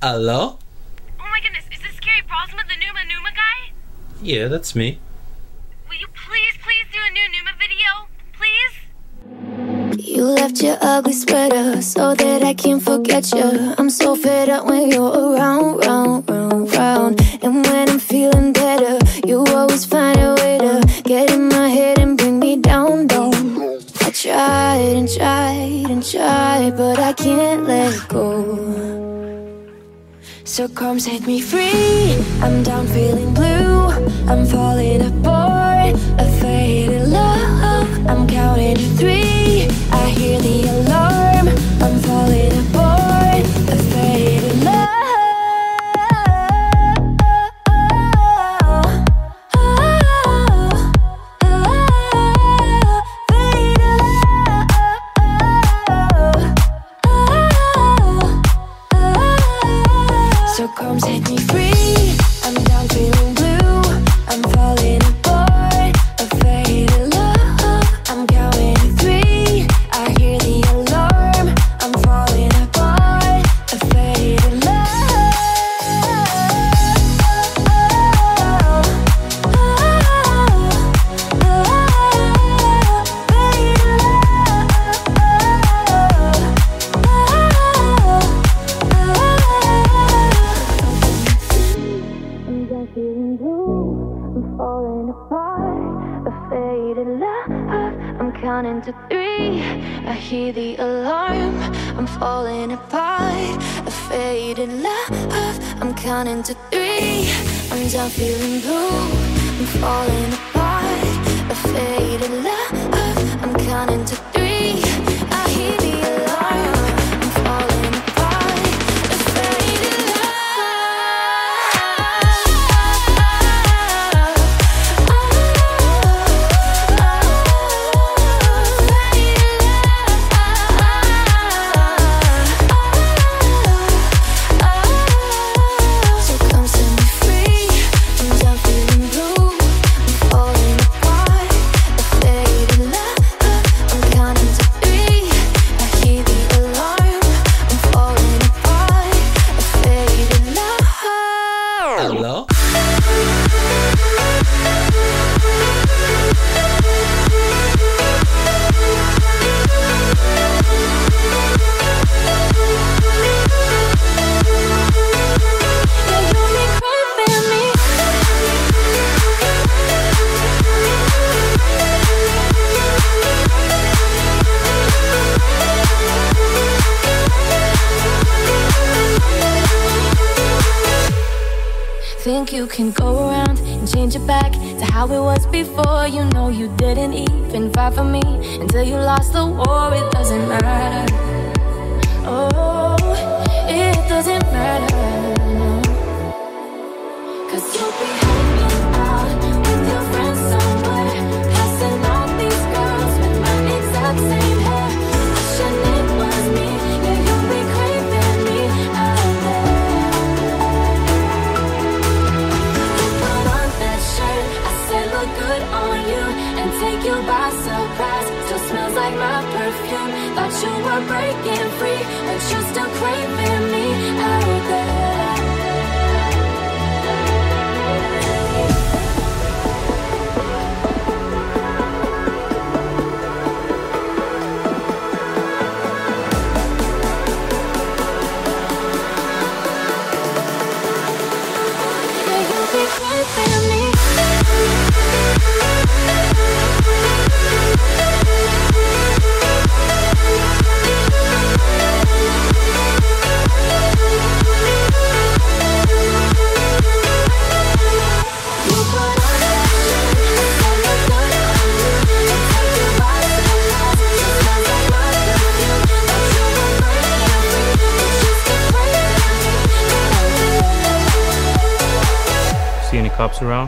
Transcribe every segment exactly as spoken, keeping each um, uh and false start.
Hello? Oh my goodness, is this Gary Brosma, the Numa Numa guy? Yeah, that's me. Will you please, please do a new Numa video? Please? You left your ugly sweater so that I can't forget you. I'm so fed up when you're around, round, round, round. And when I'm feeling better, you always find a way to get in my head and bring me down, down. I tried and tried and tried, but I can't let go. So come set me free. I'm down feeling blue. I'm falling apart. A faded love. I'm counting to three. I hear the alarm. I'm falling apart. A faded love. So come set me free. I'm down feeling blue. I'm falling apart. A faded love. I'm counting to three. I hear the alarm. I'm falling apart. A faded love. I'm down feeling blue. I'm falling apart. A faded love. I'm counting to three. I hear the alarm. I'm falling apart. A faded love. I'm counting to three. I'm down feeling blue. I'm falling apart. A faded love. I'm counting to three. I hear the alarm. I'm falling apart. A faded love. So come set me free. I'm down feeling blue. I'm falling apart. A faded love. I'm counting to three. I hear the alarm. I'm falling apart. A faded love. Hello? Yeah, you be craving me. Think you can go around and change it back to how it was before. You know you didn't even fight for me until you lost the war. It doesn't matter. Oh, it doesn't matter. No. Cause you'll be hanging out with your friends somewhere, passing out these girls with my exact same hair. Wishing it was me. Yeah, you'll be craving me out there. You put on that shirt I said look good on you and take you by surprise. Still smells like my perfume. Thought you were breaking free, but you're still craving me out there. Yeah, you'll be craving me. You put on that shirt, I look good on you, and take you by surprise. It smells like my perfume. Thought you were breaking free, but you're still craving me. See any cops around?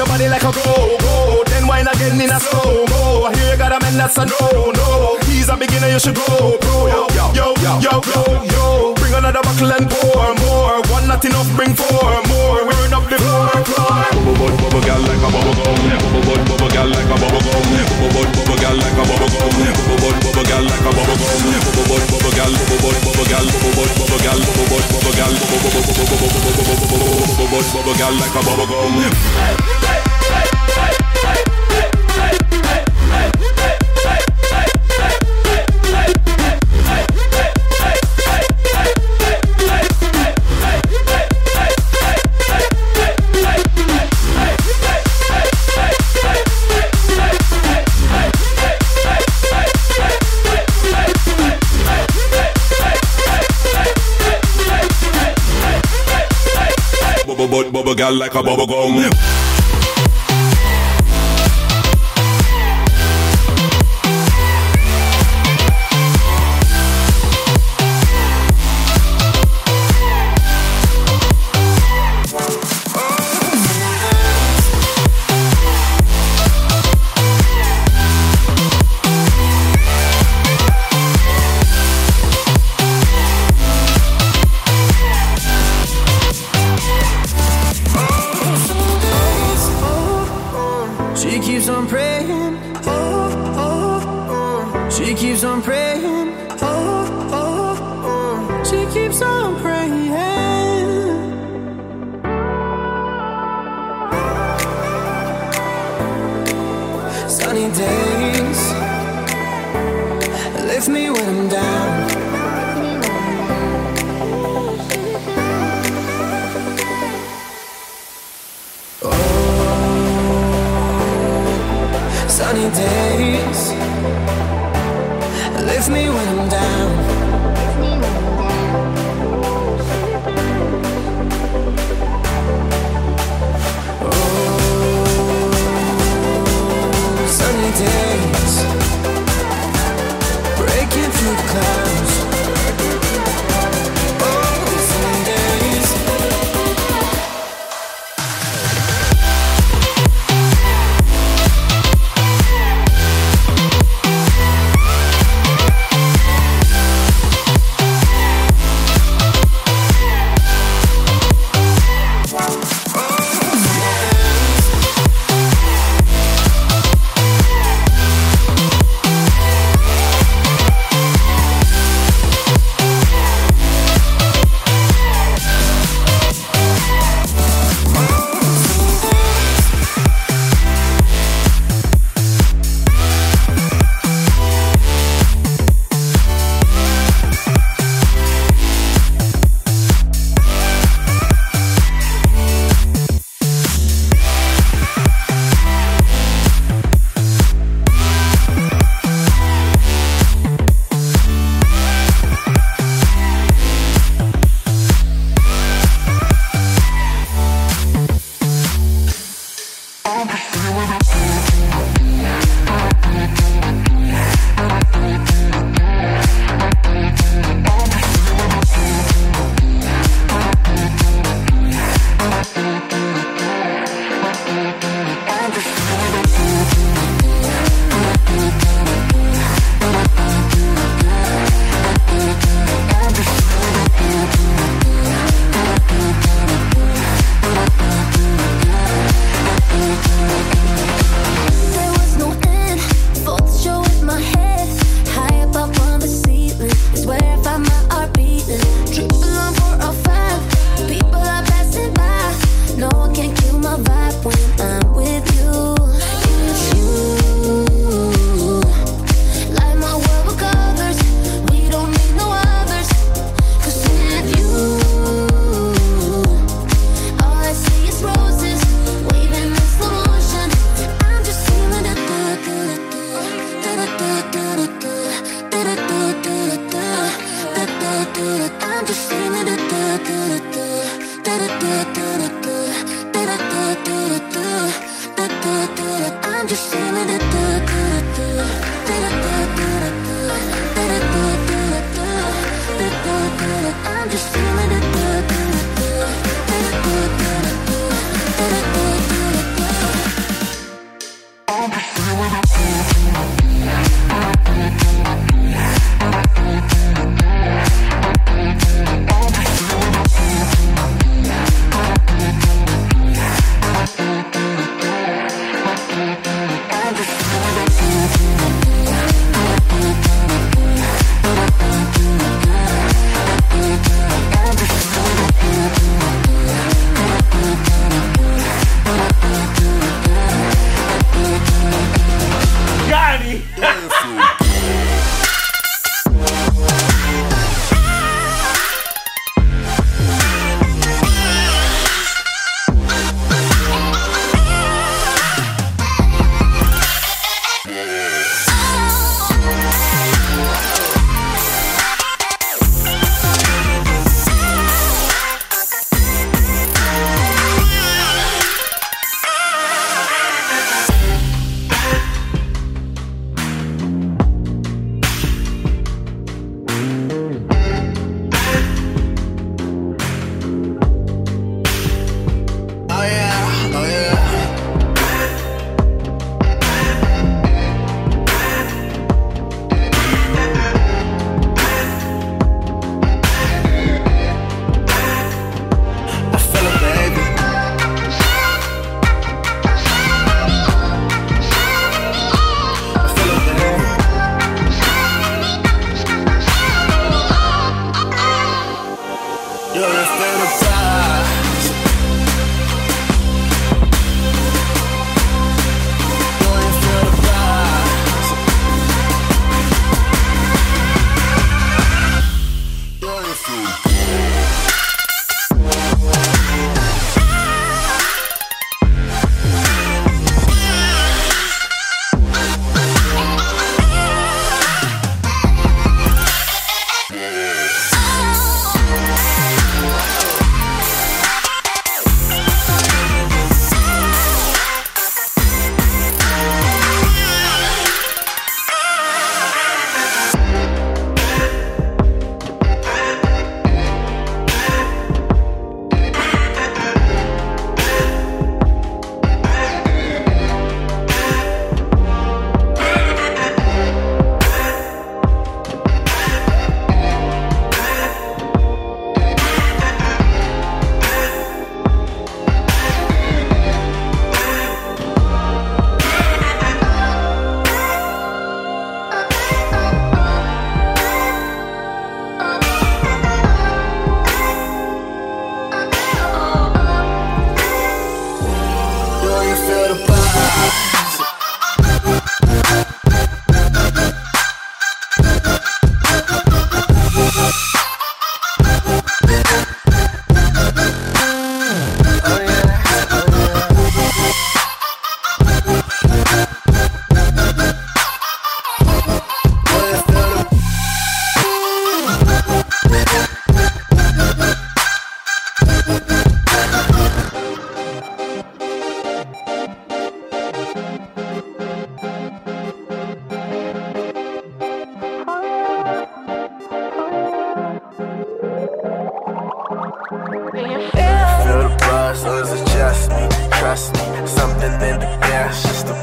your body like a go-go. Then wine again in a slow-mo. I hear you got a man that's a no-no. He's a beginner, you should go pro. Yo, yo, yo, yo, yo, yo. Bring another buckle and pour more. One not enough, bring four more. We're up the floor, floor. Bubble, bubble, girl like a bubble gum. Bubble, bubble, girl like a bubble gum. Bubble, bubble, girl like a bubble gum. Bubble, bubble, girl like a bubble gum. Bubble, bubble, girl, bubble, bubble, girl, bubble, bubble, girl, bubble, bubble, girl, bubble, bubble, bubble, bubble, girl like a bubble gum. Bubble, bubble, girl like a bubble gum.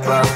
up.